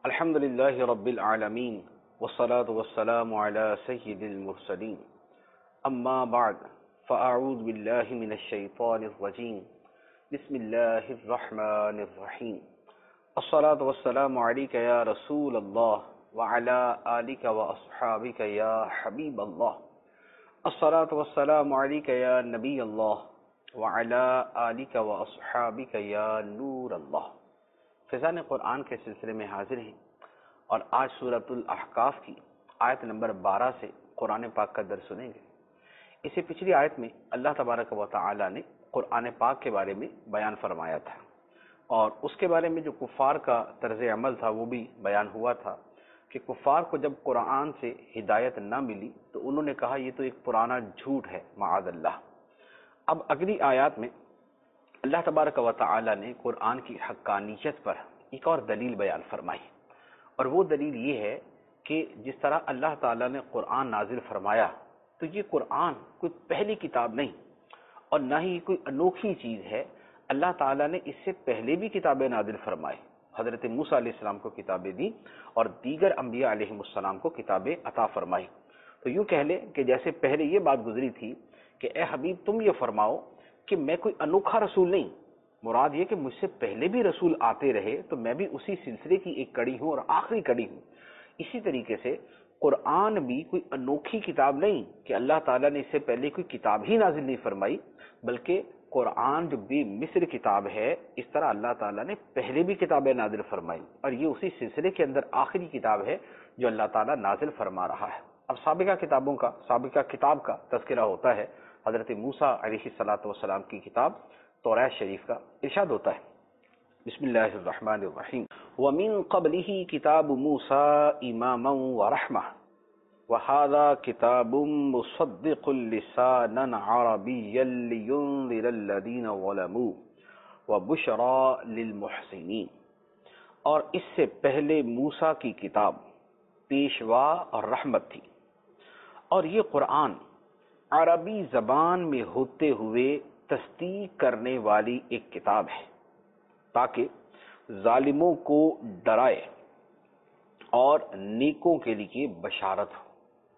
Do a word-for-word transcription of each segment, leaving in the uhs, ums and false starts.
الحمد لله رب العالمين والصلاة والسلام على سيد المرسلين أما بعد فأعوذ بالله من الشيطان الرجيم بسم الله الرحمن الرحيم الصلاة والسلام عليك يا رسول الله وعلى آلك وأصحابك يا حبيب الله الصلاة والسلام عليك يا نبي الله وعلى آلك وأصحابك يا نور الله. فیضان قرآن کے سلسلے میں حاضر ہیں اور آج سورۃ الاحقاف کی آیت نمبر بارہ سے قرآن پاک کا درس سنیں گے. اسے پچھلی آیت میں اللہ تبارک و تعالی نے قرآن پاک کے بارے میں بیان فرمایا تھا اور اس کے بارے میں جو کفار کا طرز عمل تھا وہ بھی بیان ہوا تھا کہ کفار کو جب قرآن سے ہدایت نہ ملی تو انہوں نے کہا یہ تو ایک پرانا جھوٹ ہے معاذ اللہ. اب اگلی آیات میں اللہ تبارک و تعالی نے قرآن کی حقانیت پر ایک اور دلیل بیان فرمائی اور وہ دلیل یہ ہے کہ جس طرح اللہ تعالی نے قرآن نازل فرمایا تو یہ قرآن کوئی پہلی کتاب نہیں اور نہ ہی کوئی انوکھی چیز ہے. اللہ تعالی نے اس سے پہلے بھی کتابیں نازل فرمائی. حضرت موسیٰ علیہ السلام کو کتابیں دی اور دیگر انبیاء علیہ السلام کو کتابیں عطا فرمائی. تو یوں کہہ لیں کہ جیسے پہلے یہ بات گزری تھی کہ اے حبیب تم یہ فرماؤ کہ میں کوئی انوکھا رسول نہیں، مراد یہ کہ مجھ سے پہلے بھی رسول آتے رہے تو میں بھی اسی سلسلے کی ایک کڑی ہوں اور آخری کڑی ہوں. اسی طریقے سے قرآن بھی کوئی انوکھی کتاب نہیں کہ اللہ تعالیٰ نے اس سے پہلے کوئی کتاب ہی نازل نہیں فرمائی، بلکہ قرآن جو بے مثل کتاب ہے اس طرح اللہ تعالیٰ نے پہلے بھی کتابیں نازل فرمائی اور یہ اسی سلسلے کے اندر آخری کتاب ہے جو اللہ تعالیٰ نازل فرما رہا ہے. اب سابقہ کتابوں کا سابقہ کتاب کا تذکرہ ہوتا ہے. حضرت موسیٰ علیہ الصلاۃ والسلام کی کتاب توراۃ شریف کا ارشاد ہوتا ہے بسم اللہ الرحمن الرحیم وَمِن قَبْلِهِ كِتَابُ مُوسَىٰ إِمَامًا وَرَحْمَةً وَهَٰذَا كِتَابٌ مُصَدِّقٌ لِسَانًا عَرَبِيًّا لِيُنذِرَ الَّذِينَ ظَلَمُوا وَبُشْرَىٰ لِلْمُحْسِنِينَ. اور اس سے پہلے موسیٰ کی کتاب پیشوا اور رحمت تھی اور یہ قرآن عربی زبان میں ہوتے ہوئے تصدیق کرنے والی ایک کتاب ہے تاکہ ظالموں کو ڈرائے اور نیکوں کے لیے بشارت ہو.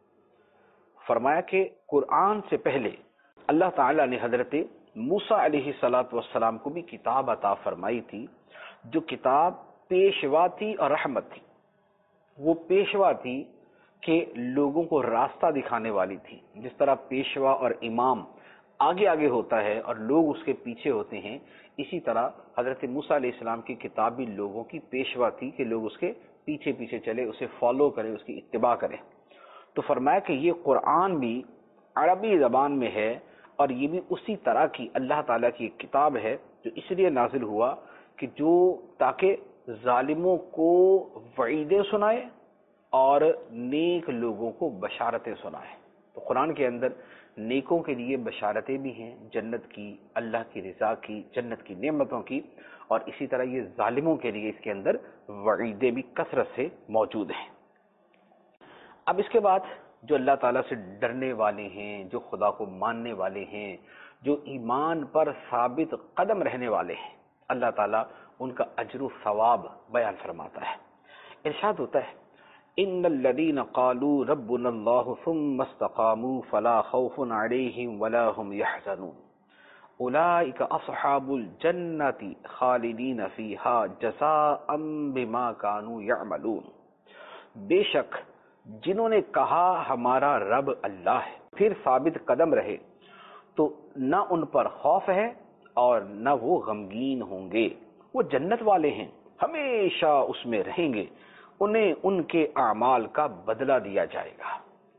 فرمایا کہ قرآن سے پہلے اللہ تعالیٰ نے حضرت موسیٰ علیہ الصلاۃ والسلام کو بھی کتاب عطا فرمائی تھی جو کتاب پیشوا تھی اور رحمت تھی. وہ پیشوا تھی کہ لوگوں کو راستہ دکھانے والی تھی. جس طرح پیشوا اور امام آگے آگے ہوتا ہے اور لوگ اس کے پیچھے ہوتے ہیں، اسی طرح حضرت موسیٰ علیہ السلام کی کتاب بھی لوگوں کی پیشوا تھی کہ لوگ اس کے پیچھے پیچھے چلے، اسے فالو کریں، اس کی اتباع کریں. تو فرمایا کہ یہ قرآن بھی عربی زبان میں ہے اور یہ بھی اسی طرح کی اللہ تعالیٰ کی ایک کتاب ہے جو اس لیے نازل ہوا کہ جو تاکہ ظالموں کو وعیدیں سنائے اور نیک لوگوں کو بشارتیں سنائے. تو قرآن کے اندر نیکوں کے لیے بشارتیں بھی ہیں، جنت کی، اللہ کی رضا کی، جنت کی نعمتوں کی، اور اسی طرح یہ ظالموں کے لیے اس کے اندر وعیدیں بھی کثرت سے موجود ہیں. اب اس کے بعد جو اللہ تعالیٰ سے ڈرنے والے ہیں، جو خدا کو ماننے والے ہیں، جو ایمان پر ثابت قدم رہنے والے ہیں، اللہ تعالیٰ ان کا اجر و ثواب بیان فرماتا ہے. ارشاد ہوتا ہے ان الذين قالوا ربنا الله ثم استقاموا فلا خوف عليهم ولا هم يحزنون اولئك اصحاب الجنة خالدين فيها جزاء بما كانوا يعملون. بے شک جنہوں نے کہا ہمارا رب اللہ ہے پھر ثابت قدم رہے تو نہ ان پر خوف ہے اور نہ وہ غمگین ہوں گے. وہ جنت والے ہیں، ہمیشہ اس میں رہیں گے، انہیں ان کے اعمال کا بدلہ دیا جائے گا.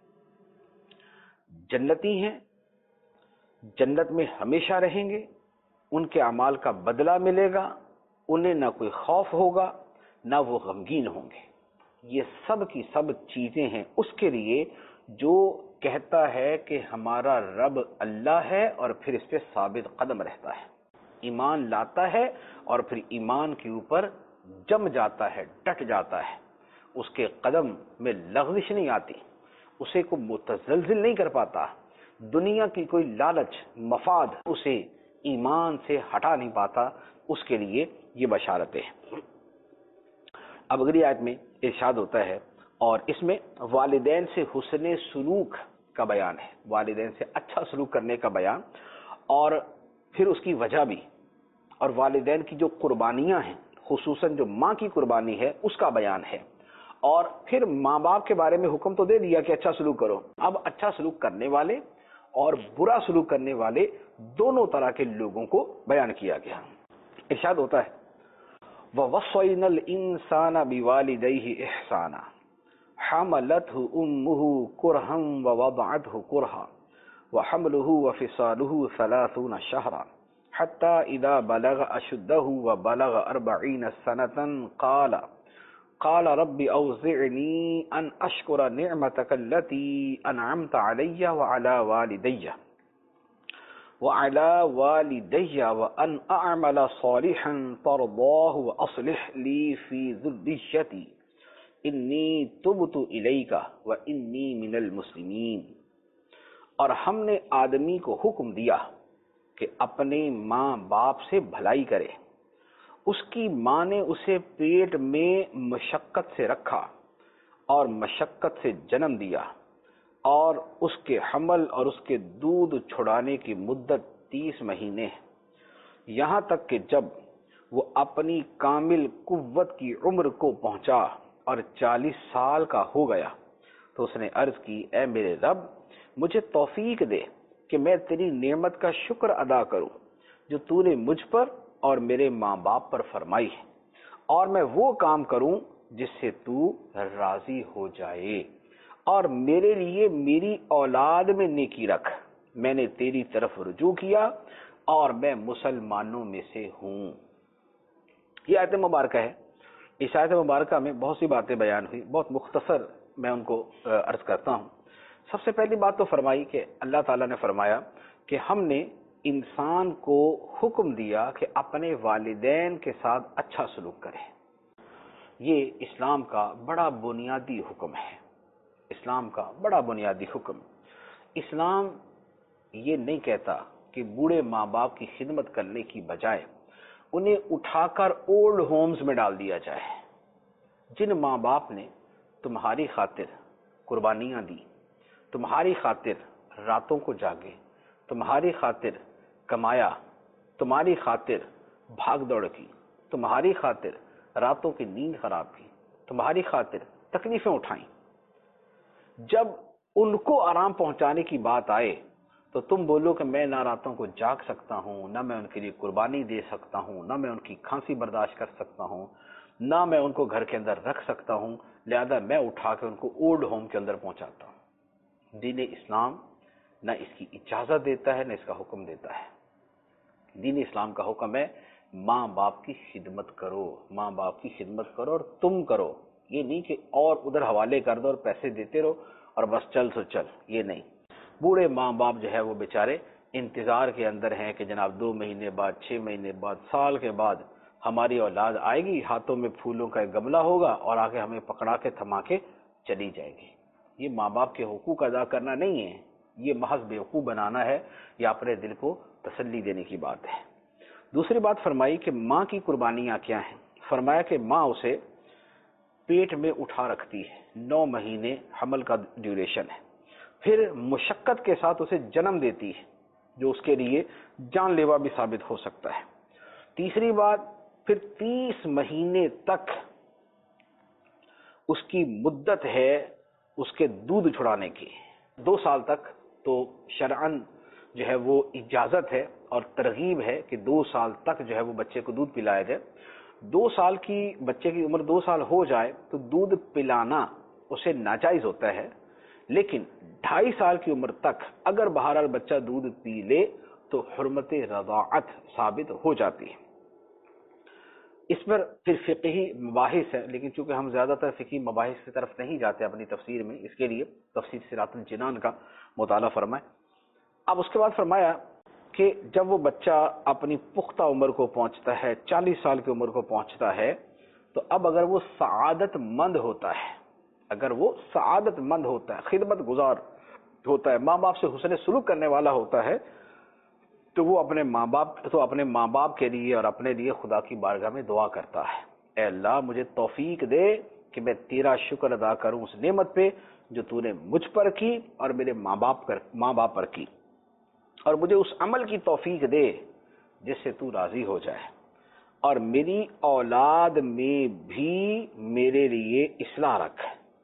جنتی ہیں، جنت میں ہمیشہ رہیں گے، ان کے اعمال کا بدلہ ملے گا، انہیں نہ کوئی خوف ہوگا نہ وہ غمگین ہوں گے. یہ سب کی سب چیزیں ہیں اس کے لیے جو کہتا ہے کہ ہمارا رب اللہ ہے اور پھر اس پہ ثابت قدم رہتا ہے، ایمان لاتا ہے اور پھر ایمان کے اوپر جم جاتا ہے، ڈٹ جاتا ہے، اس کے قدم میں لغزش نہیں آتی، اسے کو متزلزل نہیں کر پاتا، دنیا کی کوئی لالچ مفاد اسے ایمان سے ہٹا نہیں پاتا. اس کے لیے یہ بشارتیں ہیں. اب اگلی آیت میں ارشاد ہوتا ہے، اور اس میں والدین سے حسن سلوک کا بیان ہے، والدین سے اچھا سلوک کرنے کا بیان، اور پھر اس کی وجہ بھی، اور والدین کی جو قربانیاں ہیں، خصوصاً جو ماں کی قربانی ہے اس کا بیان ہے، اور پھر ماں باپ کے بارے میں حکم تو دے دیا کہ اچھا سلوک کرو، اب اچھا سلوک کرنے والے اور برا سلوک کرنے والے دونوں طرح کے لوگوں کو بیان کیا گیا۔ ارشاد ہوتا ہے وَوَصَّيْنَا الْإِنسَانَ بِوَالِدَيْهِ إِحْسَانًا حَمَلَتْهُ أُمُّهُ كُرْهًا وَوَضَعَتْهُ كُرْهًا وَحَمْلُهُ وَفِصَالُهُ ثَلَاثُونَ شَهْرًا حَتَّى إِذَا بَلَغَ أَشُدَّهُ وَبَلَغَ أَرْبَعِينَ سَنَةً قَالَ قال رب اوزعنی ان اشکر نعمتک التي انعمت علی وعلى والدی وعلى والدی وان اعمل صالحا ترضاه واصلح لی فی ذریتی انی تبت الیک وانی من المسلمین۔ اور ہم نے آدمی کو حکم دیا کہ اپنے ماں باپ سے بھلائی کرے، اس کی ماں نے اسے پیٹ میں مشقت سے رکھا اور مشقت سے جنم دیا، اور اس کے حمل اور اس کے دودھ چھڑانے کی مدت تیس مہینے ہے، یہاں تک کہ جب وہ اپنی کامل قوت کی عمر کو پہنچا اور چالیس سال کا ہو گیا تو اس نے عرض کی، اے میرے رب مجھے توفیق دے کہ میں تیری نعمت کا شکر ادا کروں جو تو نے مجھ پر اور میرے ماں باپ پر فرمائی ہے، اور میں وہ کام کروں جس سے تو راضی ہو جائے، اور میرے لیے میری اولاد میں نیکی رکھ، میں نے تیری طرف رجوع کیا اور میں مسلمانوں میں سے ہوں۔ یہ آیت مبارکہ ہے۔ اس آیت مبارکہ میں بہت سی باتیں بیان ہوئی، بہت مختصر میں ان کو عرض کرتا ہوں۔ سب سے پہلی بات تو فرمائی کہ اللہ تعالیٰ نے فرمایا کہ ہم نے انسان کو حکم دیا کہ اپنے والدین کے ساتھ اچھا سلوک کرے۔ یہ اسلام کا بڑا بنیادی حکم ہے، اسلام کا بڑا بنیادی حکم۔ اسلام یہ نہیں کہتا کہ بوڑھے ماں باپ کی خدمت کرنے کی بجائے انہیں اٹھا کر اولڈ ہومز میں ڈال دیا جائے۔ جن ماں باپ نے تمہاری خاطر قربانیاں دی، تمہاری خاطر راتوں کو جاگے، تمہاری خاطر کمایا، تمہاری خاطر بھاگ دوڑ کی، تمہاری خاطر راتوں کی نیند خراب کی، تمہاری خاطر تکلیفیں اٹھائیں، جب ان کو آرام پہنچانے کی بات آئے تو تم بولو کہ میں نہ راتوں کو جاگ سکتا ہوں، نہ میں ان کے لیے قربانی دے سکتا ہوں، نہ میں ان کی کھانسی برداشت کر سکتا ہوں، نہ میں ان کو گھر کے اندر رکھ سکتا ہوں، لہذا میں اٹھا کے ان کو اولڈ ہوم کے اندر پہنچاتا ہوں۔ دین اسلام نہ اس کی اجازت دیتا ہے نہ اس کا حکم دیتا ہے۔ دین اسلام کا حکم ہے ماں باپ کی خدمت کرو، ماں باپ کی خدمت کرو اور تم کرو، یہ نہیں کہ اور ادھر حوالے کر دو اور پیسے دیتے رہو اور بس چل سو چل، یہ نہیں۔ بوڑھے ماں باپ جو ہے وہ بیچارے انتظار کے اندر ہیں کہ جناب دو مہینے بعد، چھ مہینے بعد، سال کے بعد ہماری اولاد آئے گی، ہاتھوں میں پھولوں کا ایک گملہ ہوگا اور آگے ہمیں پکڑا کے تھما کے چلی جائے گی۔ یہ ماں باپ کے حقوق ادا کرنا نہیں ہے، یہ محض بیوقوف بنانا ہے یا اپنے دل کو تسلی دینے کی بات ہے۔ دوسری بات فرمائی کہ ماں کی قربانیاں کیا ہیں۔ فرمایا کہ ماں اسے پیٹ میں اٹھا رکھتی ہے، نو مہینے حمل کا ڈیوریشن ہے، پھر مشقت کے ساتھ اسے جنم دیتی ہے جو اس کے لیے جان لیوا بھی ثابت ہو سکتا ہے۔ تیسری بات، پھر تیس مہینے تک اس کی مدت ہے اس کے دودھ چھڑانے کی، دو سال تک تو شرعاً جو ہے وہ اجازت ہے اور ترغیب ہے کہ دو سال تک جو ہے وہ بچے کو دودھ پلایا جائے۔ دو سال کی بچے کی عمر دو سال ہو جائے تو دودھ پلانا اسے ناجائز ہوتا ہے، لیکن ڈھائی سال کی عمر تک اگر بہرحال بچہ دودھ پی لے تو حرمت رضاعت ثابت ہو جاتی ہے۔ اس پر پھر فقہی مباحث ہے، لیکن چونکہ ہم زیادہ تر فقہی مباحث کی طرف نہیں جاتے اپنی تفسیر میں، اس کے لیے تفسیر صراط الجنان کا مطالعہ فرمائیں۔ اب اس کے بعد فرمایا کہ جب وہ بچہ اپنی پختہ عمر کو پہنچتا ہے، چالیس سال کی عمر کو پہنچتا ہے، تو اب اگر وہ سعادت مند ہوتا ہے، اگر وہ سعادت مند ہوتا ہے، خدمت گزار ہوتا ہے، ماں باپ سے حسن سلوک کرنے والا ہوتا ہے، تو وہ اپنے ماں باپ تو اپنے ماں باپ کے لیے اور اپنے لیے خدا کی بارگاہ میں دعا کرتا ہے، اے اللہ مجھے توفیق دے کہ میں تیرا شکر ادا کروں اس نعمت پہ جو تو نے مجھ پر کی اور میرے ماں باپ پر ماں باپ پر کی، اور مجھے اس عمل کی توفیق دے جس سے تو راضی ہو جائے، اور میری اولاد میں بھی میرے لیے اصلاح رکھ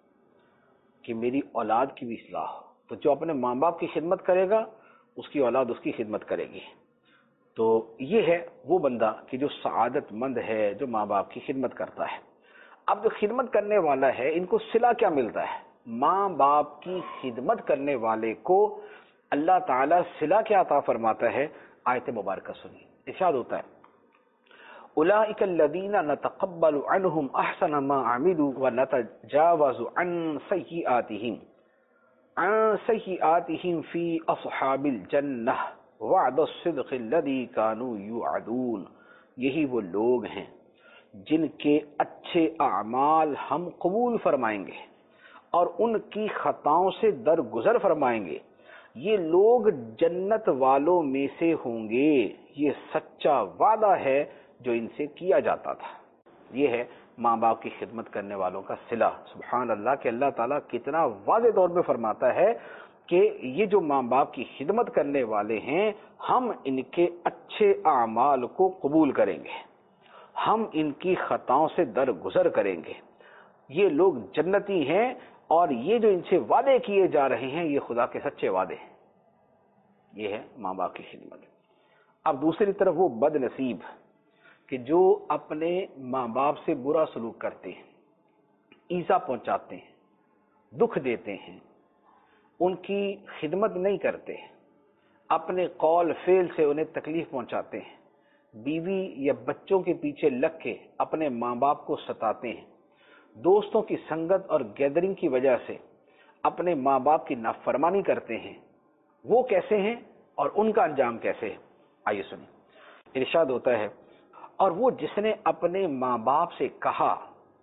کہ میری اولاد کی بھی اصلاح ہو۔ تو جو اپنے ماں باپ کی خدمت کرے گا اس کی اولاد اس کی خدمت کرے گی۔ تو یہ ہے وہ بندہ کہ جو سعادت مند ہے، جو ماں باپ کی خدمت کرتا ہے۔ اب جو خدمت کرنے والا ہے ان کو صلہ کیا ملتا ہے؟ ماں باپ کی خدمت کرنے والے کو اللہ تعالیٰ صلہ کیا عطا فرماتا ہے؟ آیت مبارکہ سنی، ارشاد ہوتا ہے اولئک الذین نتقبل عنہم احسن ما عملوا ونتجاوز عن سیئاتہم عن سیئاتہم فی اصحاب الجنہ وعد الصدق الذی کانوا یوعدون۔ یہی وہ لوگ ہیں جن کے اچھے اعمال ہم قبول فرمائیں گے اور ان کی خطاؤں سے درگزر فرمائیں گے، یہ لوگ جنت والوں میں سے ہوں گے، یہ سچا وعدہ ہے جو ان سے کیا جاتا تھا۔ یہ ہے ماں باپ کی خدمت کرنے والوں کا صلہ۔ سبحان اللہ کہ اللہ تعالیٰ کتنا واضح طور پہ فرماتا ہے کہ یہ جو ماں باپ کی خدمت کرنے والے ہیں ہم ان کے اچھے اعمال کو قبول کریں گے، ہم ان کی خطاؤں سے درگزر کریں گے، یہ لوگ جنتی ہیں، اور یہ جو ان سے وعدے کیے جا رہے ہیں یہ خدا کے سچے وعدے ہیں۔ یہ ہے ماں باپ کی خدمت۔ اب دوسری طرف وہ بد نصیب کہ جو اپنے ماں باپ سے برا سلوک کرتے ہیں، ایذا پہنچاتے ہیں، دکھ دیتے ہیں، ان کی خدمت نہیں کرتے، اپنے قول فعل سے انہیں تکلیف پہنچاتے ہیں، بیوی یا بچوں کے پیچھے لگ کے اپنے ماں باپ کو ستاتے ہیں، دوستوں کی سنگت اور گیدرنگ کی وجہ سے اپنے ماں باپ کی نافرمانی کرتے ہیں، وہ کیسے ہیں اور ان کا انجام کیسے ہے؟ آئیے سنیں، ارشاد ہوتا ہے اور وہ جس نے اپنے ماں باپ سے کہا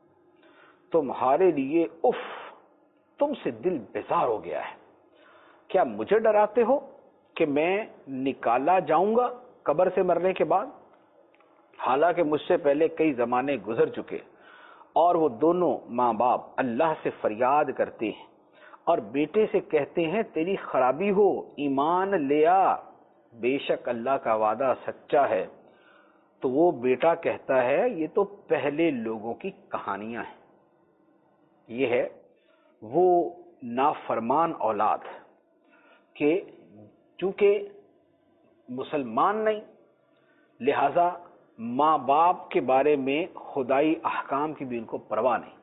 تمہارے لیے اف، تم سے دل بیزار ہو گیا ہے، کیا مجھے ڈراتے ہو کہ میں نکالا جاؤں گا قبر سے مرنے کے بعد؟ حالانکہ مجھ سے پہلے کئی زمانے گزر چکے، اور وہ دونوں ماں باپ اللہ سے فریاد کرتے ہیں اور بیٹے سے کہتے ہیں تیری خرابی ہو، ایمان لے آ، بے شک اللہ کا وعدہ سچا ہے۔ تو وہ بیٹا کہتا ہے یہ تو پہلے لوگوں کی کہانیاں ہیں۔ یہ ہے وہ نافرمان اولاد کہ چونکہ مسلمان نہیں، لہذا ماں باپ کے بارے میں خدائی احکام کی بھی ان کو پرواہ نہیں،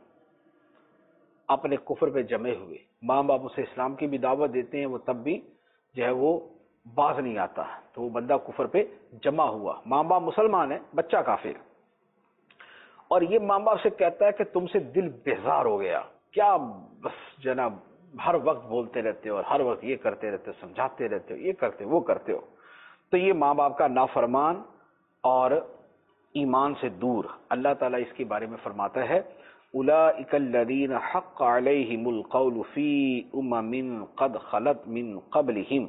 اپنے کفر پہ جمے ہوئے، ماں باپ اسے اسلام کی بھی دعوت دیتے ہیں، وہ تب بھی جو ہے وہ باز نہیں آتا، تو وہ بندہ کفر پہ جمع ہوا، ماں باپ مسلمان ہے، بچہ کافر، اور یہ ماں باپ سے کہتا ہے کہ تم سے دل بیزار ہو گیا، کیا بس جناب ہر وقت بولتے رہتے ہو اور ہر وقت یہ کرتے رہتے ہو، سمجھاتے رہتے ہو، یہ کرتے وہ کرتے ہو۔ تو یہ ماں باپ کا نافرمان اور ایمان سے دور۔ اللہ تعالیٰ اس کے بارے میں فرماتا ہے اولئک الذین حق علیہم القول فی امم قد خلت من قبلہم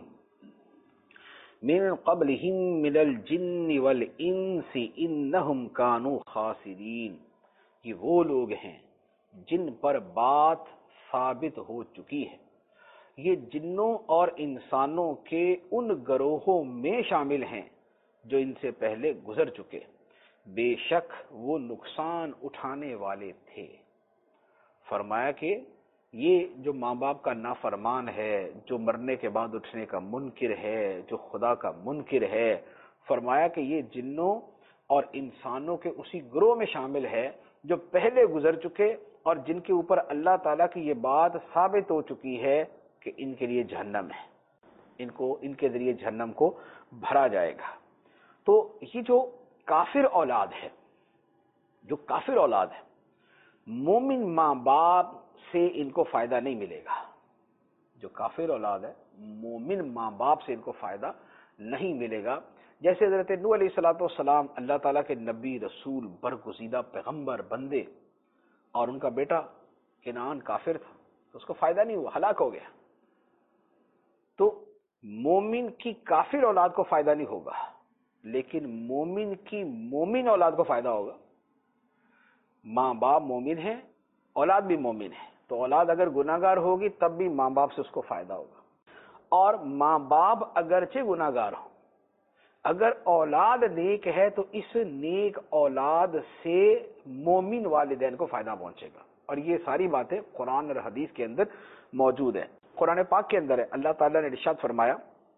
من قبلہم من الجن والانس انہم کانوا خاسرین۔ یہ وہ لوگ ہیں جن پر بات ثابت ہو چکی ہے، یہ جنوں اور انسانوں کے ان گروہوں میں شامل ہیں جو ان سے پہلے گزر چکے، بے شک وہ نقصان اٹھانے والے تھے۔ فرمایا کہ یہ جو ماں باپ کا نافرمان ہے، جو مرنے کے بعد اٹھنے کا منکر ہے، جو خدا کا منکر ہے، فرمایا کہ یہ جنوں اور انسانوں کے اسی گروہ میں شامل ہے جو پہلے گزر چکے اور جن کے اوپر اللہ تعالیٰ کی یہ بات ثابت ہو چکی ہے کہ ان کے لیے جہنم ہے، ان کو ان کے ذریعے جہنم کو بھرا جائے گا۔ تو یہ جو کافر اولاد ہے، جو کافر اولاد ہے، مومن ماں باپ سے ان کو فائدہ نہیں ملے گا۔ جو کافر اولاد ہے، مومن ماں باپ سے ان کو فائدہ نہیں ملے گا۔ جیسے حضرت نوح علیہ الصلوۃ والسلام اللہ تعالیٰ کے نبی، رسول، برگزیدہ پیغمبر، بندے، اور ان کا بیٹا کنعان کافر تھا تو اس کو فائدہ نہیں ہوا، ہلاک ہو گیا۔ تو مومن کی کافر اولاد کو فائدہ نہیں ہوگا، لیکن مومن کی مومن اولاد کو فائدہ ہوگا۔ ماں باپ مومن ہیں، اولاد بھی مومن ہے، تو اولاد اگر گناہگار ہوگی تب بھی ماں باپ سے اس کو فائدہ ہوگا، اور ماں باپ اگرچہ گناہگار ہوں، اگر اولاد نیک ہے تو اس نیک اولاد سے مومن والدین کو فائدہ پہنچے گا. اور یہ ساری باتیں قرآن اور حدیث کے اندر موجود ہیں. قرآن پاک کے اندر ہے، اللہ تعالیٰ نے ارشاد فرمایا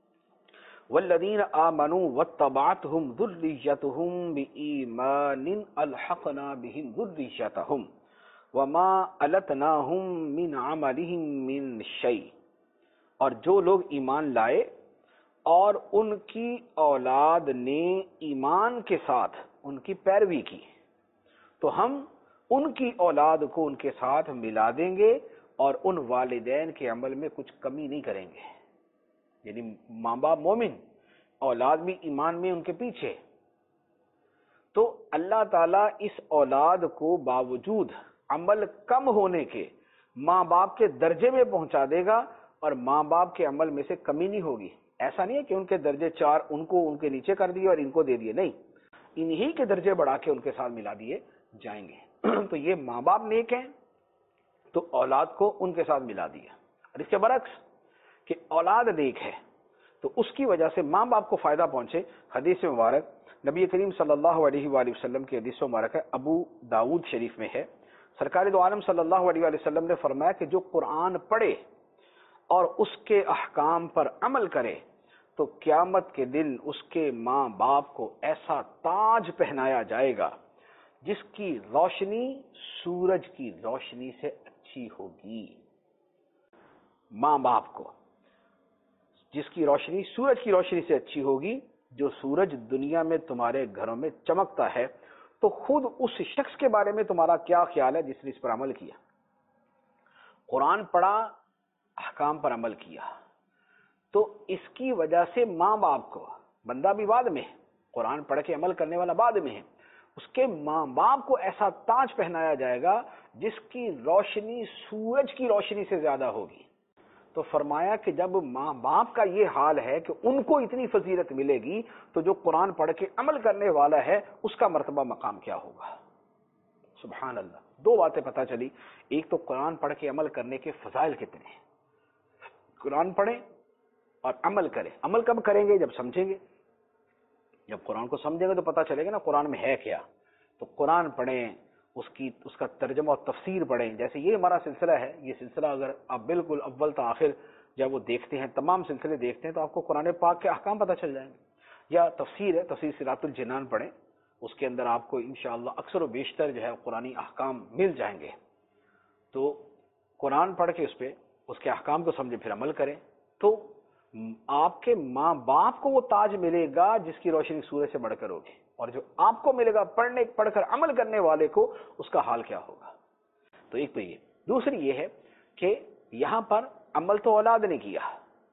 والذین آمنوا واتبعتهم ذریتهم بإیمان الحقنا بهم ذریتهم وما التناهم من عملهم من شیء. اور جو لوگ ایمان لائے اور ان کی اولاد نے ایمان کے ساتھ ان کی پیروی کی تو ہم ان کی اولاد کو ان کے ساتھ ملا دیں گے اور ان والدین کے عمل میں کچھ کمی نہیں کریں گے. یعنی ماں باپ مومن، اولاد بھی ایمان میں ان کے پیچھے، تو اللہ تعالیٰ اس اولاد کو باوجود عمل کم ہونے کے ماں باپ کے درجے میں پہنچا دے گا اور ماں باپ کے عمل میں سے کمی نہیں ہوگی. ایسا نہیں ہے کہ ان کے درجے چار ان کو ان کے نیچے کر دیے اور ان کو دے دیے، نہیں، انہی کے درجے بڑھا کے ان کے ساتھ ملا دیے جائیں گے. تو یہ ماں باپ نیک ہیں تو اولاد کو ان کے ساتھ ملا دیا، اور اس کے برعکس کہ اولاد نیک ہے تو اس کی وجہ سے ماں باپ کو فائدہ پہنچے. حدیث مبارک نبی کریم صلی اللہ علیہ وآلہ وسلم کی حدیث مبارک ہے، ابو داود شریف میں ہے. سرکار دو عالم صلی اللہ علیہ وآلہ وسلم نے فرمایا کہ جو قرآن پڑھے اور اس کے احکام پر عمل کرے تو قیامت کے دن اس کے ماں باپ کو ایسا تاج پہنایا جائے گا جس کی روشنی سورج کی روشنی سے اچھی ہوگی. ماں باپ کو جس کی روشنی سورج کی روشنی سے اچھی ہوگی. جو سورج دنیا میں تمہارے گھروں میں چمکتا ہے تو خود اس شخص کے بارے میں تمہارا کیا خیال ہے جس نے اس پر عمل کیا، قرآن پڑھا، احکام پر عمل کیا. تو اس کی وجہ سے ماں باپ کو، بندہ بھی بعد میں ہے، قرآن پڑھ کے عمل کرنے والا بعد میں ہے، اس کے ماں باپ کو ایسا تاج پہنایا جائے گا جس کی روشنی سورج کی روشنی سے زیادہ ہوگی. تو فرمایا کہ جب ماں باپ کا یہ حال ہے کہ ان کو اتنی فضیلت ملے گی تو جو قرآن پڑھ کے عمل کرنے والا ہے اس کا مرتبہ مقام کیا ہوگا. سبحان اللہ. دو باتیں پتہ چلی، ایک تو قرآن پڑھ کے عمل کرنے کے فضائل کتنے ہیں. قرآن پڑھیں اور عمل کریں. عمل کب کریں گے؟ جب سمجھیں گے. جب قرآن کو سمجھیں گے تو پتہ چلے گا نا قرآن میں ہے کیا. تو قرآن پڑھیں، اس کی اس کا ترجمہ اور تفسیر پڑھیں. جیسے یہ ہمارا سلسلہ ہے، یہ سلسلہ اگر آپ بالکل اول تا آخر جب وہ دیکھتے ہیں، تمام سلسلے دیکھتے ہیں، تو آپ کو قرآن پاک کے احکام پتہ چل جائیں گے. یا تفسیر ہے، تفسیر صراط الجنان پڑھیں، اس کے اندر آپ کو انشاءاللہ اکثر و بیشتر جو ہے قرآنی احکام مل جائیں گے. تو قرآن پڑھ کے اس پہ اس کے احکام کو سمجھیں، پھر عمل کریں، تو آپ کے ماں باپ کو وہ تاج ملے گا جس کی روشنی سورج سے بڑھ کر ہوگی، اور جو آپ کو ملے گا پڑھنے پڑھ کر عمل کرنے والے کو اس کا حال کیا ہوگا. تو ایک تو یہ. دوسری یہ ہے کہ یہاں پر عمل تو اولاد نے کیا،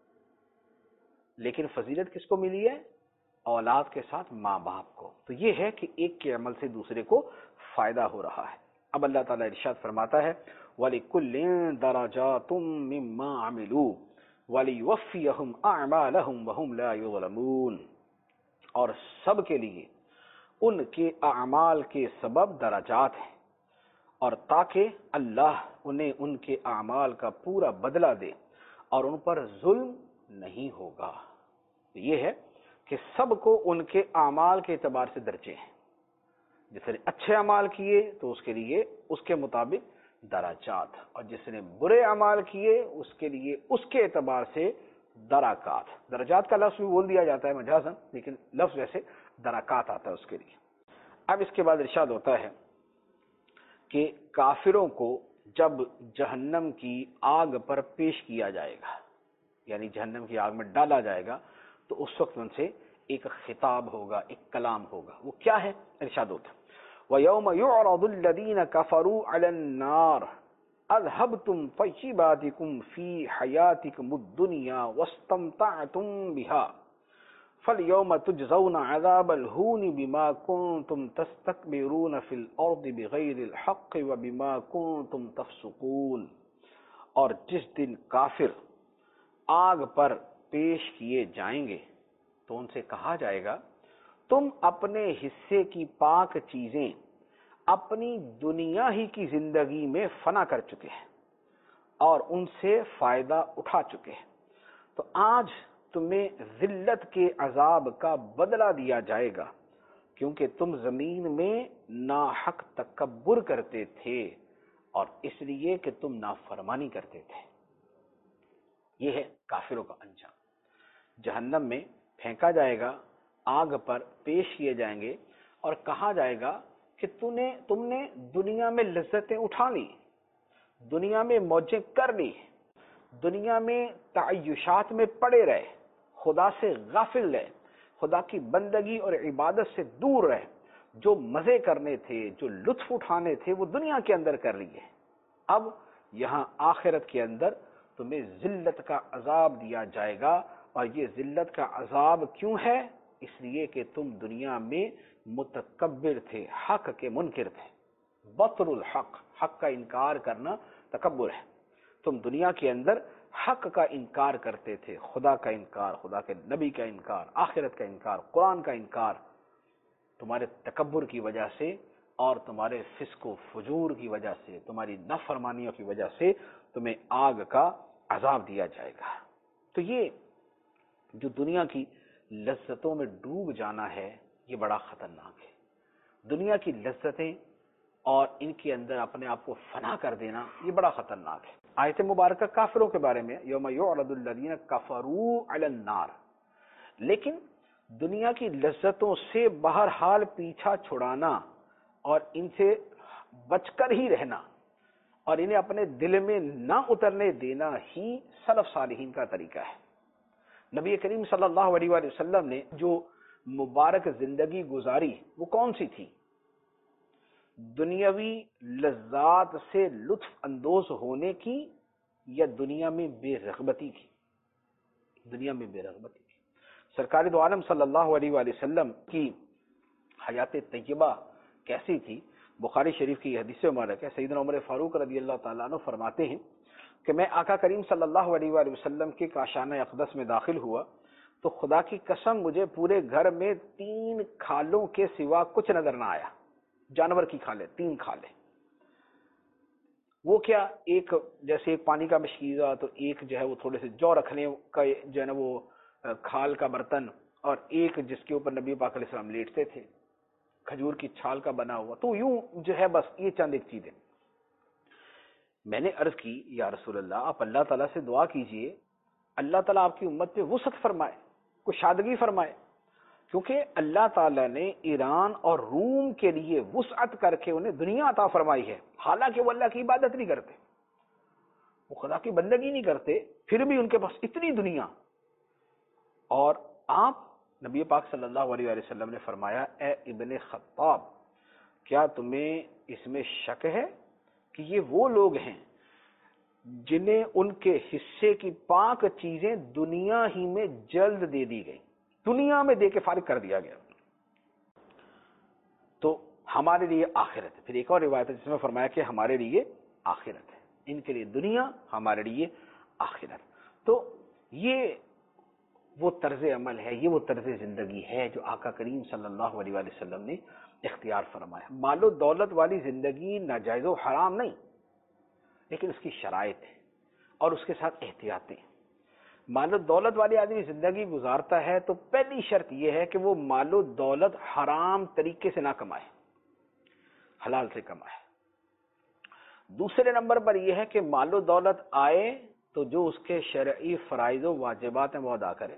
لیکن فضیلت کس کو ملی ہے؟ اولاد کے ساتھ ماں باپ کو. تو یہ ہے کہ ایک کے عمل سے دوسرے کو فائدہ ہو رہا ہے. اب اللہ تعالیٰ ارشاد فرماتا ہے وَلِكُلٍّ دَرَجَاتٌ مِّمَّا عَمِلُوا وَلِيُوَفِّيَهُمْ أَعْمَالَهُمْ وَهُمْ لَا يُظْلَمُونَ. اور سب کے لیے ان کے اعمال کے سبب درجات ہیں، اور تاکہ اللہ انہیں ان کے اعمال کا پورا بدلہ دے اور ان پر ظلم نہیں ہوگا. یہ ہے کہ سب کو ان کے اعمال کے اعتبار سے درجے ہیں. جس نے اچھے اعمال کیے تو اس کے لیے اس کے مطابق درجات، اور جس نے برے اعمال کیے اس کے لیے اس کے اعتبار سے درکات. درجات کا لفظ بھی بول دیا جاتا ہے مجازن، لیکن لفظ ویسے درکات آتا ہے اس کے لیے. اب اس کے بعد ارشاد ہوتا ہے کہ کافروں کو جب جہنم کی آگ پر پیش کیا جائے گا، یعنی جہنم کی آگ میں ڈالا جائے گا، تو اس وقت ان سے ایک خطاب ہوگا، ایک کلام ہوگا. وہ کیا ہے؟ ارشاد ہوتا ہے وَيَوْمَ يُعْرَضُ الَّذِينَ كَفَرُوا عَلَى النَّارِ أَذْهَبْتُمْ طَيِّبَاتِكُمْ فِي حَيَاتِكُمُ الدُّنْيَا وَاسْتَمْتَعْتُمْ بِهَا فَالْيَوْمَ تُجْزَوْنَ عَذَابَ الْهُونِ بِمَا كُنْتُمْ تَسْتَكْبِرُونَ فِي الْأَرْضِ بِغَيْرِ الْحَقِّ وَبِمَا كُنْتُمْ تَفْسُقُونَ. اور جس دن کافر آگ پر پیش کیے جائیں گے تو ان سے کہا جائے گا تم اپنے حصے کی پاک چیزیں اپنی دنیا ہی کی زندگی میں فنا کر چکے ہیں اور ان سے فائدہ اٹھا چکے ہیں۔ تو آج تمہیں ذلت کے عذاب کا بدلہ دیا جائے گا، کیونکہ تم زمین میں ناحق تکبر کرتے تھے اور اس لیے کہ تم نافرمانی کرتے تھے۔ یہ ہے کافروں کا انجام۔ جہنم میں پھینکا جائے گا، آگ پر پیش کیے جائیں گے اور کہا جائے گا کہ تم نے تم نے دنیا میں لذتیں اٹھا لی، دنیا میں موجیں کر لی، دنیا میں تعیشات میں پڑے رہے، خدا سے غافل رہے، خدا کی بندگی اور عبادت سے دور رہے، جو مزے کرنے تھے، جو لطف اٹھانے تھے وہ دنیا کے اندر کر لیے۔ اب یہاں آخرت کے اندر تمہیں ذلت کا عذاب دیا جائے گا، اور یہ ذلت کا عذاب کیوں ہے؟ اس لیے کہ تم دنیا میں متکبر تھے، حق کے منکر تھے۔ بطر الحق، حق کا انکار کرنا تکبر ہے۔ تم دنیا کے اندر حق کا انکار کرتے تھے، خدا کا انکار، خدا کے نبی کا انکار، آخرت کا انکار، قرآن کا انکار۔ تمہارے تکبر کی وجہ سے اور تمہارے فسق و فجور کی وجہ سے، تمہاری نافرمانیوں کی وجہ سے تمہیں آگ کا عذاب دیا جائے گا۔ تو یہ جو دنیا کی لذتوں میں ڈوب جانا ہے، یہ بڑا خطرناک ہے۔ دنیا کی لذتیں اور ان کے اندر اپنے آپ کو فنا کر دینا، یہ بڑا خطرناک ہے۔ آیت مبارکہ کافروں کے بارے میں، یوم یعرض الذین کفروا علی النار، لیکن دنیا کی لذتوں سے بہرحال پیچھا چھڑانا اور ان سے بچ کر ہی رہنا اور انہیں اپنے دل میں نہ اترنے دینا ہی سلف صالحین کا طریقہ ہے۔ نبی کریم صلی اللہ علیہ وآلہ وسلم نے جو مبارک زندگی گزاری وہ کون سی تھی؟ دنیاوی لذات سے لطف اندوز ہونے کی یا دنیا میں بے رغبتی کی؟ دنیا میں بے رغبتی کی۔ سرکار دو عالم صلی اللہ علیہ وآلہ وسلم کی حیات طیبہ کیسی تھی؟ بخاری شریف کی حدیث مبارک ہے، سیدنا عمر فاروق رضی اللہ تعالیٰ عنہ فرماتے ہیں کہ میں آقا کریم صلی اللہ علیہ وآلہ وسلم کے کاشانہ اقدس میں داخل ہوا تو خدا کی قسم مجھے پورے گھر میں تین کھالوں کے سوا کچھ نظر نہ آیا۔ جانور کی کھالیں، تین کھالیں۔ وہ کیا؟ ایک جیسے ایک پانی کا مشکیزہ، تو ایک جو ہے وہ تھوڑے سے جو رکھنے کا جو ہے نا وہ کھال کا برتن، اور ایک جس کے اوپر نبی پاک علیہ السلام لیٹتے تھے، کھجور کی چھال کا بنا ہوا۔ تو یوں جو ہے بس یہ چند ایک چیزیں۔ میں نے عرض کی یا رسول اللہ، آپ اللہ تعالیٰ سے دعا کیجئے اللہ تعالیٰ آپ کی امت پہ وسعت فرمائے، کشادگی فرمائے، کیونکہ اللہ تعالیٰ نے ایران اور روم کے لیے وسعت کر کے انہیں دنیا عطا فرمائی ہے، حالانکہ وہ اللہ کی عبادت نہیں کرتے، وہ خدا کی بندگی نہیں کرتے، پھر بھی ان کے پاس اتنی دنیا۔ اور آپ نبی پاک صلی اللہ علیہ وآلہ وسلم نے فرمایا، اے ابن خطاب، کیا تمہیں اس میں شک ہے کہ یہ وہ لوگ ہیں جنہیں ان کے حصے کی پاک چیزیں دنیا ہی میں جلد دے دی گئی، دنیا میں دے کے فارغ کر دیا گیا، تو ہمارے لیے آخرت ہے۔ پھر ایک اور روایت ہے جس میں فرمایا کہ ہمارے لیے آخرت ہے، ان کے لیے دنیا، ہمارے لیے آخرت۔ تو یہ وہ طرز عمل ہے، یہ وہ طرز زندگی ہے جو آقا کریم صلی اللہ علیہ وآلہ وسلم نے اختیار فرمایا۔ مال و دولت والی زندگی ناجائز و حرام نہیں، لیکن اس کی شرائط ہے اور اس کے ساتھ احتیاطیں۔ مال و دولت والی آدمی زندگی گزارتا ہے تو پہلی شرط یہ ہے کہ وہ مال و دولت حرام طریقے سے نہ کمائے، حلال سے کمائے۔ دوسرے نمبر پر یہ ہے کہ مال و دولت آئے تو جو اس کے شرعی فرائض و واجبات ہیں وہ ادا کرے،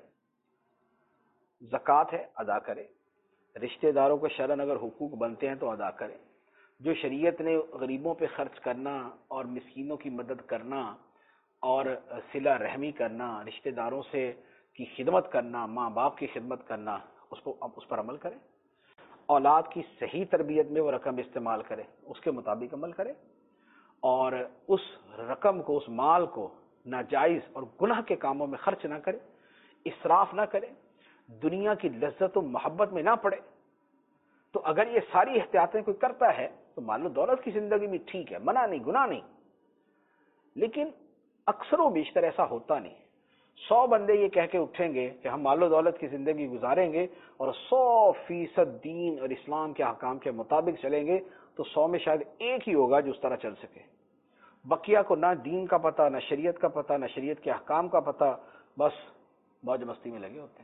زکوٰۃ ہے ادا کرے، رشتہ داروں کو شرعاً اگر حقوق بنتے ہیں تو ادا کرے، جو شریعت نے غریبوں پہ خرچ کرنا اور مسکینوں کی مدد کرنا اور صلہ رحمی کرنا، رشتہ داروں سے کی خدمت کرنا، ماں باپ کی خدمت کرنا، اس کو اس پر عمل کرے۔ اولاد کی صحیح تربیت میں وہ رقم استعمال کرے، اس کے مطابق عمل کرے، اور اس رقم کو، اس مال کو ناجائز اور گناہ کے کاموں میں خرچ نہ کرے، اسراف نہ کرے، دنیا کی لذت و محبت میں نہ پڑے۔ تو اگر یہ ساری احتیاطیں کوئی کرتا ہے تو مال و دولت کی زندگی میں ٹھیک ہے، منع نہیں، گناہ نہیں۔ لیکن اکثر و بیشتر ایسا ہوتا نہیں۔ سو بندے یہ کہہ کے اٹھیں گے کہ ہم مال و دولت کی زندگی گزاریں گے اور سو فیصد دین اور اسلام کے احکام کے مطابق چلیں گے، تو تو سو میں شاید ایک ہی ہوگا جو اس طرح چل سکے. بقیہ کو نہ دین کا پتہ، نہ شریعت کا پتہ، نہ شریعت کے احکام کا پتہ، بس موج مستی میں لگے ہوتے ہیں.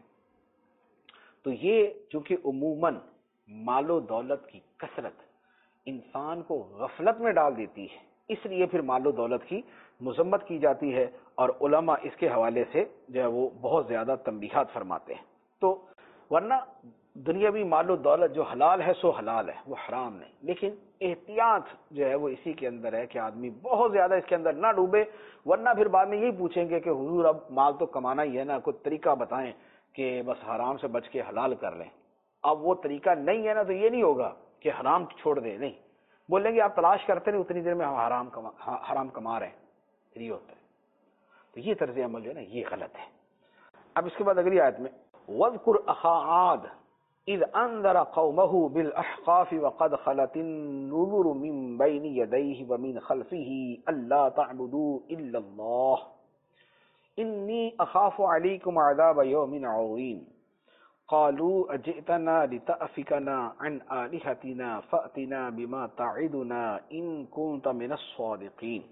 تو یہ چونکہ عموماً مال و دولت کی کثرت انسان کو غفلت میں ڈال دیتی ہے، اس لیے پھر مال و دولت کی مذمت کی جاتی ہے، اور علماء اس کے حوالے سے جو ہے وہ بہت زیادہ تنبیہات فرماتے ہیں. تو ورنہ دنیاوی مال و دولت جو حلال ہے سو حلال ہے، وہ حرام نہیں، لیکن احتیاط جو ہے وہ اسی کے اندر ہے کہ آدمی بہت زیادہ اس کے اندر نہ ڈوبے، ورنہ پھر بعد میں یہی پوچھیں گے کہ حضور اب مال تو کمانا ہی ہے نا، کوئی طریقہ بتائیں کہ بس حرام سے بچ کے حلال کر لیں. اب وہ طریقہ نہیں ہے نا، تو یہ نہیں ہوگا کہ حرام چھوڑ دیں، نہیں، بولیں گے آپ تلاش کرتے نہیں، اتنی دیر میں ہم حرام کما حرام کما رہے ہیں، پھر یہ ہوتا ہے. تو یہ طرز عمل جو ہے نا یہ غلط ہے. اب اس کے بعد اگلی آیت میں وَاذْكُرْ أَخَا عَادٍ إِذْ أَنذَرَ قَوْمَهُ بِالْأَحْقَافِ وَقَدْ خَلَتِ النُّذُرُ مِنْ بَيْنِ يَدَيْهِ وَمِنْ خَلْفِهِ أَلَّا تَعْبُدُوا إِلَّا اللَّهَ إِنِّي أَخَافُ عَلَيْكُمْ عَذَابَ يَوْمٍ عَظِيمٍ قَالُوا أَجِئْتَنَا لِتَأْفِكَنَا عَنْ آلِهَتِنَا فَأْتِنَا بِمَا تَعِدُنَا إِن كُنتَ مِنَ الصَّادِقِينَ.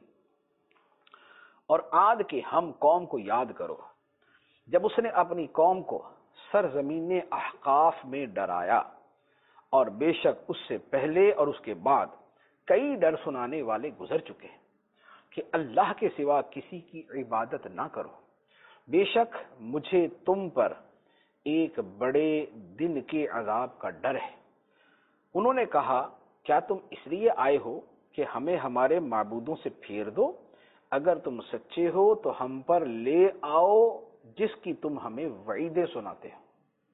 اور عاد کے ہم قوم کو یاد کرو جب اس نے اپنی قوم کو سرزمین احقاف میں ڈرایا، اور بے شک اس سے پہلے اور اس کے بعد کئی ڈر سنانے والے گزر چکے کہ اللہ کے سوا کسی کی عبادت نہ کرو، بے شک مجھے تم پر ایک بڑے دن کے عذاب کا ڈر ہے. انہوں نے کہا کیا تم اس لیے آئے ہو کہ ہمیں ہمارے معبودوں سے پھیر دو؟ اگر تم سچے ہو تو ہم پر لے آؤ جس کی تم ہمیں وعیدیں سناتے ہو.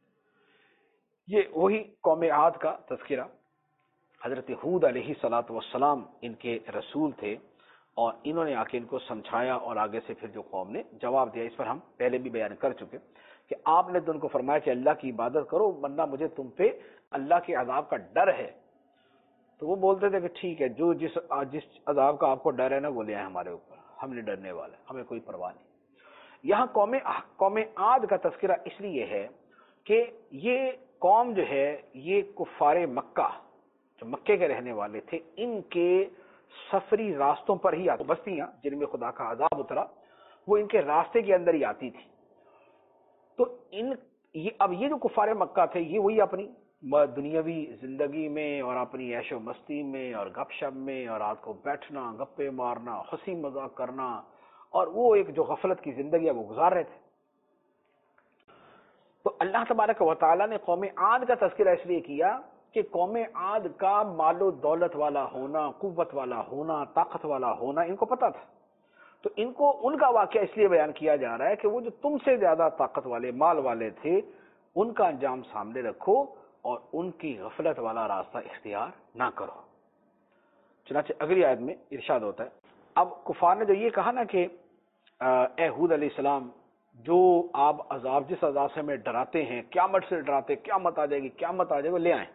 یہ وہی قوم عاد کا تذکرہ. حضرت ہود علیہ الصلوۃ والسلام ان کے رسول تھے، اور انہوں نے آ کے ان کو سمجھایا، اور آگے سے پھر جو قوم نے جواب دیا، اس پر ہم پہلے بھی بیان کر چکے کہ آپ نے تو ان کو فرمایا کہ اللہ کی عبادت کرو ورنہ مجھے تم پہ اللہ کے عذاب کا ڈر ہے. تو وہ بولتے تھے کہ ٹھیک ہے، جو جس جس عذاب کا آپ کو ڈر ہے نا وہ لے آئے ہمارے اوپر، ہم نہیں ڈرنے والے، ہمیں کوئی پرواہ نہیں. یہاں قوم قوم عاد کا تذکرہ اس لیے ہے کہ یہ قوم جو ہے یہ کفار مکہ جو مکے کے رہنے والے تھے، ان کے سفری راستوں پر ہی آتی بستیاں جن میں خدا کا عذاب اترا، وہ ان کے راستے کے اندر ہی آتی تھی. تو ان یہ اب یہ جو کفار مکہ تھے یہ وہی اپنی دنیاوی زندگی میں اور اپنی عیش و مستی میں اور گپ شپ میں اور رات کو بیٹھنا، گپے مارنا، ہنسی مذاق کرنا، اور وہ ایک جو غفلت کی زندگی ہے وہ گزار رہے تھے. تو اللہ تبارک و تعالیٰ نے قوم عاد کا تذکرہ اس لیے کیا کہ قوم عاد کا مال و دولت والا ہونا، قوت والا ہونا، طاقت والا ہونا ان کو پتا تھا. تو ان کو ان کا واقعہ اس لیے بیان کیا جا رہا ہے کہ وہ جو تم سے زیادہ طاقت والے مال والے تھے ان کا انجام سامنے رکھو اور ان کی غفلت والا راستہ اختیار نہ کرو. چنانچہ اگلی آیت میں ارشاد ہوتا ہے، اب کفار نے جو یہ کہا نا کہ اے ہود علیہ السلام، جو آپ عذاب جس عذاب سے ہمیں ڈراتے ہیں، قیامت سے ڈراتے، قیامت آ جائے گی قیامت آ جائے گی، لے آئیں.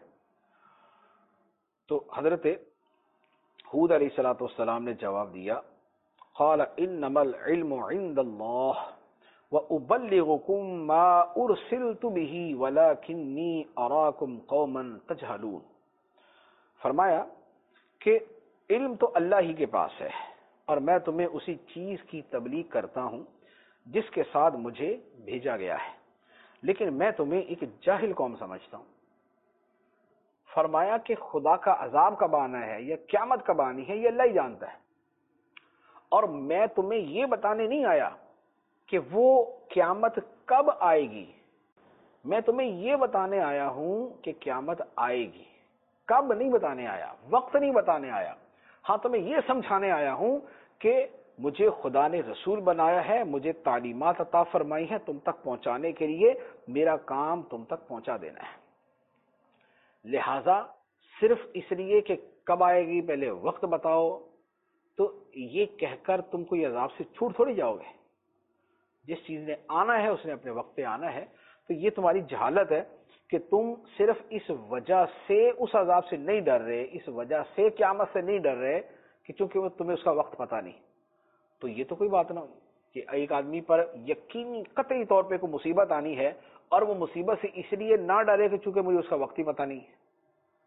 تو حضرت ہود علیہ الصلوۃ والسلام نے جواب دیا، قال انما العلم عند اللہ وابلغکم ما ارسلت به ولکنی اراکم قوما تجہلون. فرمایا کہ علم تو اللہ ہی کے پاس ہے، اور میں تمہیں اسی چیز کی تبلیغ کرتا ہوں جس کے ساتھ مجھے بھیجا گیا ہے، لیکن میں تمہیں ایک جاہل قوم سمجھتا ہوں. فرمایا کہ خدا کا عذاب کب آنا ہے یا قیامت کب آنی ہے یہ اللہ ہی جانتا ہے، اور میں تمہیں یہ بتانے نہیں آیا کہ وہ قیامت کب آئے گی، میں تمہیں یہ بتانے آیا ہوں کہ قیامت آئے گی. کب نہیں بتانے آیا، وقت نہیں بتانے آیا. ہاں تمہیں یہ سمجھانے آیا ہوں کہ مجھے خدا نے رسول بنایا ہے، مجھے تعلیمات عطا فرمائی ہیں تم تک پہنچانے کے لیے، میرا کام تم تک پہنچا دینا ہے. لہذا صرف اس لیے کہ کب آئے گی پہلے وقت بتاؤ، تو یہ کہہ کر تم کو یہ عذاب سے چھوٹ تھوڑی جاؤ گے. جس چیز نے آنا ہے اس نے اپنے وقت پہ آنا ہے. تو یہ تمہاری جہالت ہے کہ تم صرف اس وجہ سے اس عذاب سے نہیں ڈر رہے، اس وجہ سے قیامت سے نہیں ڈر رہے کہ چونکہ وہ تمہیں اس کا وقت پتہ نہیں. تو یہ تو کوئی بات نہ کہ ایک آدمی پر یقینی قطعی طور پہ کوئی مصیبت آنی ہے اور وہ مصیبت سے اس لیے نہ ڈرے کہ چونکہ مجھے اس کا وقت ہی پتہ نہیں ہے.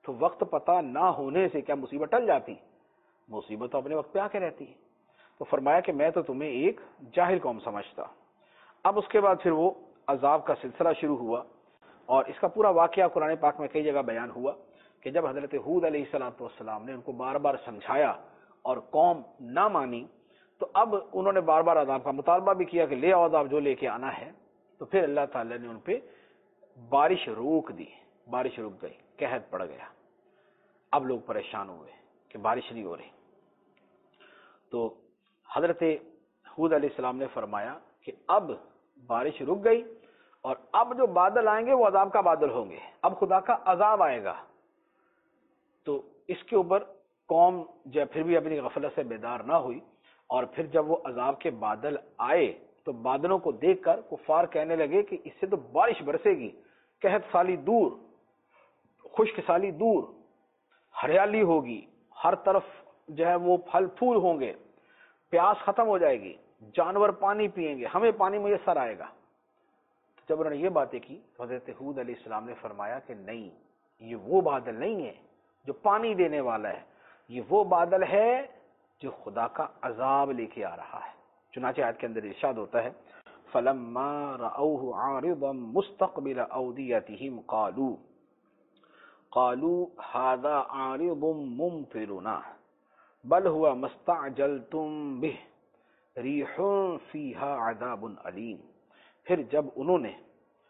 تو وقت پتہ نہ ہونے سے کیا مصیبت ٹل جاتی؟ مصیبت تو اپنے وقت پہ آ کے رہتی ہے۔ تو فرمایا کہ میں تو تمہیں ایک جاہل قوم سمجھتا۔ اب اس کے بعد پھر وہ عذاب کا سلسلہ شروع ہوا، اور اس کا پورا واقعہ قرآن پاک میں کئی جگہ بیان ہوا کہ جب حضرت ہود علیہ السلام والسلام نے ان کو بار بار سمجھایا اور قوم نہ مانی، تو اب انہوں نے بار بار عذاب کا مطالبہ بھی کیا کہ لے آؤ عذاب جو لے کے آنا ہے، تو پھر اللہ تعالیٰ نے ان پہ بارش روک دی، بارش رک گئی، قحط پڑ گیا۔ اب لوگ پریشان ہوئے کہ بارش نہیں ہو رہی، تو حضرت ہود علیہ السلام نے فرمایا کہ اب بارش رک گئی اور اب جو بادل آئیں گے وہ عذاب کا بادل ہوں گے، اب خدا کا عذاب آئے گا۔ تو اس کے اوپر قوم جب پھر بھی اپنی غفلت سے بیدار نہ ہوئی، اور پھر جب وہ عذاب کے بادل آئے تو بادلوں کو دیکھ کر کفار کہنے لگے کہ اس سے تو بارش برسے گی، قحط سالی دور، خشک سالی دور، ہریالی ہوگی، ہر طرف جو ہے وہ پھل پھول ہوں گے، پیاس ختم ہو جائے گی، جانور پانی پیئیں گے، ہمیں پانی میسر آئے گا۔ جب انہوں نے یہ باتیں کی تو حضرت ہود علیہ السلام نے فرمایا کہ نہیں، یہ وہ بادل نہیں ہے جو پانی دینے والا ہے، یہ وہ بادل ہے جو خدا کا عذاب لے کے آ رہا ہے۔ چنانچہ آیت کے اندر ارشاد ہوتا ہے فَلَمَّا رَأَوْهُ عَارِضًا مُسْتَقْبِلَ أَوْدِيَتِهِمْ قَالُوا قَالُوا هَذَا عَارِضٌ مُمْطِرُنَا بَلْ هُوَ مَا اسْتَعْجَلْتُمْ بِهِ رِيحٌ فِيهَا عَذَابٌ أَلِيمٌ۔ پھر جب انہوں نے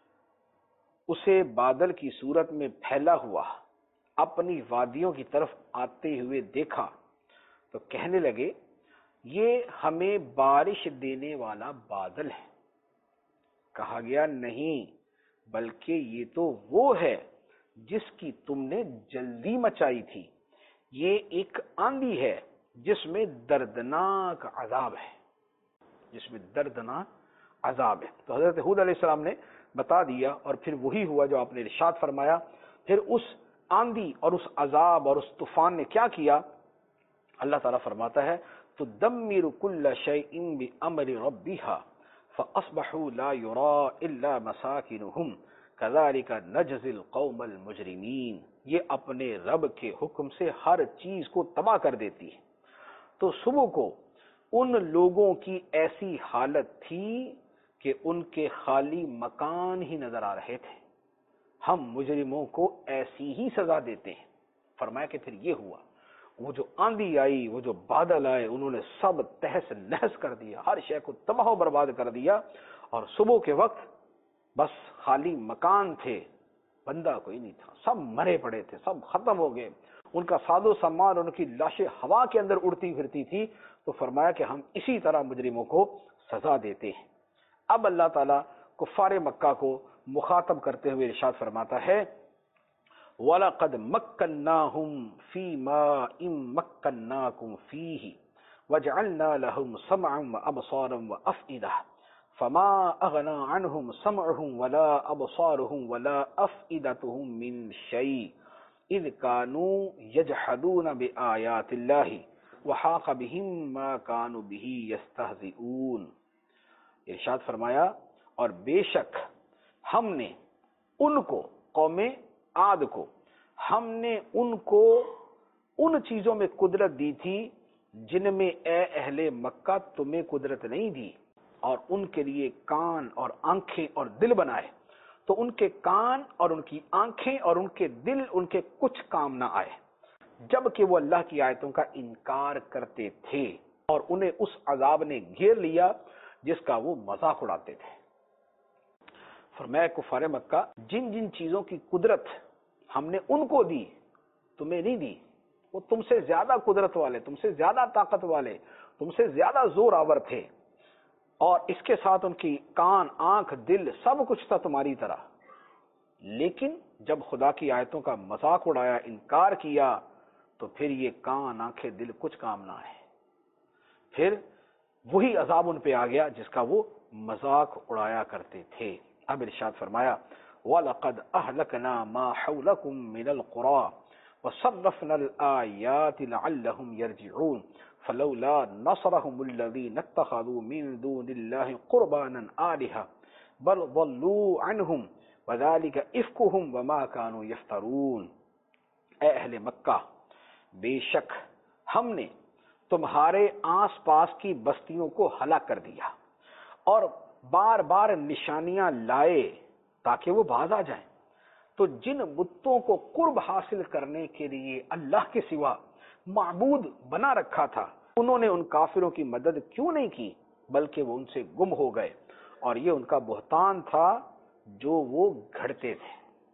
اسے بادل کی صورت میں پھیلا ہوا اپنی وادیوں کی طرف آتے ہوئے دیکھا تو کہنے لگے یہ ہمیں بارش دینے والا بادل ہے۔ کہا گیا نہیں، بلکہ یہ تو وہ ہے جس کی تم نے جلدی مچائی تھی، یہ ایک آندھی ہے جس میں دردناک عذاب ہے، جس میں دردناک عذاب ہے۔ تو حضرت ہود علیہ السلام نے بتا دیا، اور پھر وہی ہوا جو آپ نے ارشاد فرمایا۔ پھر اس آندھی اور اس عذاب اور اس طوفان نے کیا کیا؟ اللہ تعالیٰ فرماتا ہے تدمر كل شيء بأمر ربها فأصبحوا لا يرى إلا مساكنهم كذلك نجزي القوم المجرمين۔ یہ اپنے رب کے حکم سے ہر چیز کو تباہ کر دیتی ہے۔ تو صبح کو ان لوگوں کی ایسی حالت تھی کہ ان کے خالی مکان ہی نظر آ رہے تھے۔ ہم مجرموں کو ایسی ہی سزا دیتے ہیں۔ فرمایا کہ پھر یہ ہوا، وہ جو آندھی آئی، وہ جو بادل آئے، انہوں نے سب تہس نہس کر دیا، ہر شے کو تباہ و برباد کر دیا، اور صبح کے وقت بس خالی مکان تھے، بندہ کوئی نہیں تھا، سب مرے پڑے تھے، سب ختم ہو گئے، ان کا ساد و سامان، ان کی لاشیں ہوا کے اندر اڑتی پھرتی تھی۔ تو فرمایا کہ ہم اسی طرح مجرموں کو سزا دیتے ہیں۔ اب اللہ تعالیٰ کفار مکہ کو مخاطب کرتے ہوئے ارشاد فرماتا ہے وَلَقَدْ مَكَّنَّاهُمْ فِي مَاءٍ مَكَّنَّاكُمْ فِيهِ وَجَعَلْنَا لَهُمْ سَمْعًا وَأَبْصَارًا وَأَفْئِدَةً فَمَا أَغْنَى عَنْهُمْ سَمْعُهُمْ وَلَا أَبْصَارُهُمْ وَلَا أَفْئِدَتُهُمْ مِنْ شَيْءٍ إِذْ كَانُوا يَجْحَدُونَ بِآيَاتِ اللَّهِ وَحَاقَ بِهِمْ مَا كَانُوا بِهِ يَسْتَهْزِئُونَ۔ ارشاد فرمایا اور بے شک ہم نے ان کو، قوم عاد کو، ہم نے ان کو ان چیزوں میں قدرت دی تھی جن میں اے اہل مکہ تمہیں قدرت نہیں دی، اور ان کے لیے کان اور آنکھیں اور دل بنائے، تو ان کے کان اور ان کی آنکھیں اور ان کے دل ان کے کچھ کام نہ آئے، جبکہ وہ اللہ کی آیتوں کا انکار کرتے تھے، اور انہیں اس عذاب نے گھیر لیا جس کا وہ مذاق اڑاتے تھے۔ فرمایا کفار مکہ جن جن چیزوں کی قدرت ہم نے ان کو دی، تمہیں نہیں دی، وہ تم سے زیادہ قدرت والے، تم سے زیادہ طاقت والے، تم سے زیادہ زور آور تھے، اور اس کے ساتھ ان کی کان، آنکھ، دل سب کچھ تھا تمہاری طرح، لیکن جب خدا کی آیتوں کا مذاق اڑایا، انکار کیا، تو پھر یہ کان، آنکھیں، دل کچھ کام نہ آئے، پھر وہی عذاب ان پہ آ گیا جس کا وہ مذاق اڑایا کرتے تھے۔ اب ارشاد فرمایا وَلَقَدْ أَهْلَكْنَا مَا حَوْلَكُمْ مِنَ الْقُرَىٰ وَصَرَّفْنَا الْآيَاتِ لَعَلَّهُمْ يَرْجِعُونَ فَلَوْلَا نَصَرَهُمُ الَّذِينَ اتَّخَذُوا مِن دُونِ اللَّهِ قُرْبَانًا آلِهَةً بَلْ ضَلُّوا عَنْهُمْ وَذَلِكَ إِفْكُهُمْ وَمَا كَانُوا يَفْتَرُونَ۔ اے اہل مکہ، بے شک ہم نے تمہارے آس پاس کی بستیوں کو ہلاک کر دیا اور بار بار نشانیاں لائے تاکہ وہ باز آ جائیں۔ تو جن بتوں کو قرب حاصل کرنے کے لیے اللہ کے سوا معبود بنا رکھا تھا، انہوں نے ان کافروں کی مدد کیوں نہیں کی، بلکہ وہ ان سے گم ہو گئے، اور یہ ان کا بہتان تھا جو وہ گھڑتے تھے۔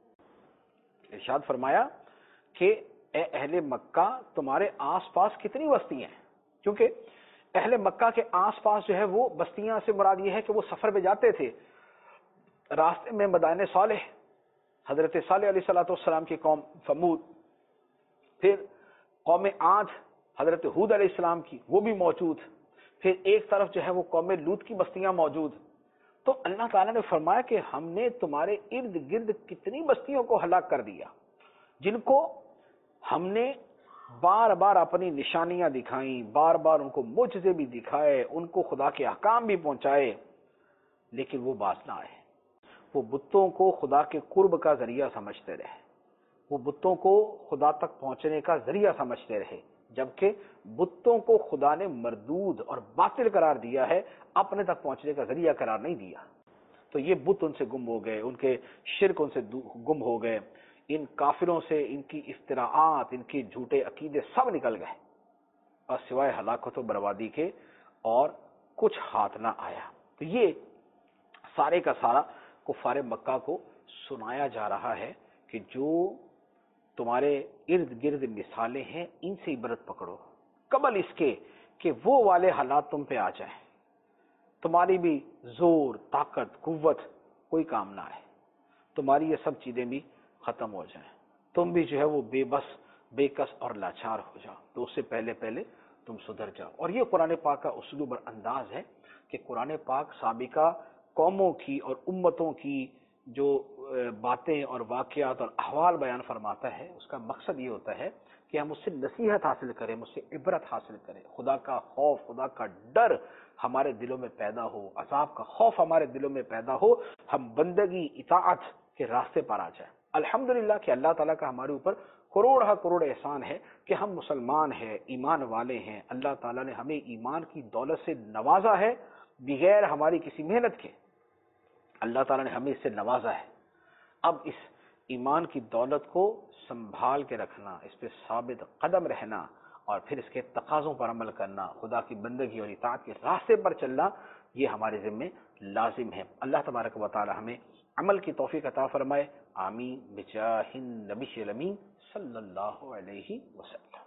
ارشاد فرمایا کہ اے اہل مکہ، تمہارے آس پاس کتنی بستیاں ہیں، کیونکہ اہل مکہ کے آس پاس جو ہے وہ بستیاں سے مراد یہ ہے کہ وہ سفر پہ جاتے تھے، راستے میں مدائن صالح، حضرت صالح علیہ الصلوۃ والسلام کی قوم ثمود، پھر قوم عاد حضرت ہود علیہ السلام کی، وہ بھی موجود، پھر ایک طرف جو ہے وہ قوم لوط کی بستیاں موجود۔ تو اللہ تعالیٰ نے فرمایا کہ ہم نے تمہارے ارد گرد کتنی بستیوں کو ہلاک کر دیا، جن کو ہم نے بار بار اپنی نشانیاں دکھائیں، بار بار ان کو معجزے بھی دکھائے، ان کو خدا کے احکام بھی پہنچائے، لیکن وہ باز نہ آئے۔ وہ بتوں کو خدا کے قرب کا ذریعہ سمجھتے رہے، وہ بتوں کو خدا تک پہنچنے کا ذریعہ سمجھتے رہے، جبکہ بتوں کو خدا نے مردود اور باطل قرار دیا ہے، اپنے تک پہنچنے کا ذریعہ قرار نہیں دیا۔ تو یہ بت ان سے گم ہو گئے، ان کے شرک ان سے گم ہو گئے، ان کافروں سے ان کی افتراءات، ان کے جھوٹے عقیدے سب نکل گئے، اور سوائے ہلاکت و بربادی کے اور کچھ ہاتھ نہ آیا۔ تو یہ سارے کا سارا کفار مکہ کو سنایا جا رہا ہے کہ جو تمہارے ارد گرد مثالیں ہیں، ان سے عبرت پکڑو، قبل اس کے کہ وہ والے حالات تم پہ آ جائیں، تمہاری بھی زور، طاقت، قوت کوئی کام نہ آئے، تمہاری یہ سب چیزیں بھی ختم ہو جائیں، تم بھی جو ہے وہ بے بس، بے کس اور لاچار ہو جاؤ، تو اس سے پہلے پہلے تم سدھر جاؤ۔ اور یہ قرآن پاک کا اسلوب اور انداز ہے کہ قرآن پاک سابقہ قوموں کی اور امتوں کی جو باتیں اور واقعات اور احوال بیان فرماتا ہے، اس کا مقصد یہ ہوتا ہے کہ ہم اس سے نصیحت حاصل کریں، اس سے عبرت حاصل کریں، خدا کا خوف، خدا کا ڈر ہمارے دلوں میں پیدا ہو، عذاب کا خوف ہمارے دلوں میں پیدا ہو، ہم بندگی، اطاعت کے راستے پر آ جائیں۔ الحمدللہ کہ اللہ تعالیٰ کا ہمارے اوپر کروڑ ہا کروڑ احسان ہے کہ ہم مسلمان ہیں، ایمان والے ہیں، اللہ تعالیٰ نے ہمیں ایمان کی دولت سے نوازا ہے، بغیر ہماری کسی محنت کے اللہ تعالیٰ نے ہمیں اس سے نوازا ہے۔ اب اس ایمان کی دولت کو سنبھال کے رکھنا، اس پہ ثابت قدم رہنا، اور پھر اس کے تقاضوں پر عمل کرنا، خدا کی بندگی اور اطاعت کے راستے پر چلنا، یہ ہمارے ذمہ لازم ہے۔ اللہ تبارک و تعالی ہمیں عمل کی توفیق عطا فرمائے، آمین بجاہ النبی الامین صلی اللہ علیہ وسلم۔